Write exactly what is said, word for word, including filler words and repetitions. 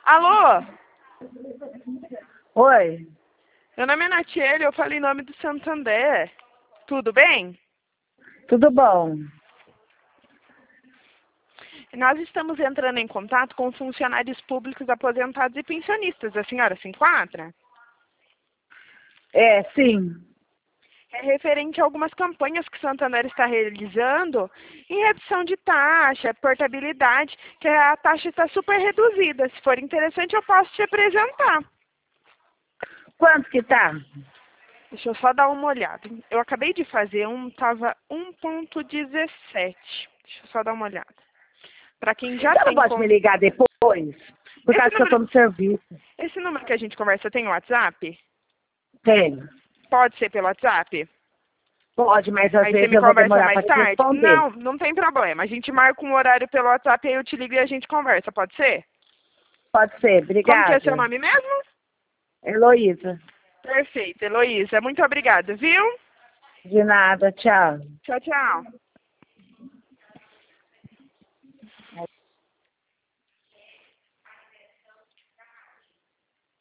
Alô? Oi, Meu nome é Natiele, eu falei em nome do Santander. Tudo bem? tudo bom? Nós estamos entrando em contato com funcionários públicos aposentados e pensionistas. A senhora se enquadra? É, sim. É referente a algumas campanhas que o Santander está realizando em redução de taxa, portabilidade, que a taxa está super reduzida. Se for interessante, eu posso te apresentar. Quanto que tá? Deixa eu só dar uma olhada. Eu acabei de fazer um, estava um ponto dezessete. Deixa eu só dar uma olhada. Para quem já Você não tem... pode me Con... ligar depois? Por Esse causa que eu tô número, no serviço. esse número que a gente conversa tem WhatsApp? Tenho. Pode ser pelo WhatsApp? Pode, mas às Aí você vezes me eu vou conversa demorar mais para te tarde? responder. Não, não tem problema. A gente marca um horário pelo WhatsApp, aí eu te ligo e a gente conversa, pode ser? Pode ser, Como que é seu obrigada. nome mesmo? Heloísa. Perfeito, Heloísa. Muito obrigada, viu? De nada, tchau. Tchau, tchau.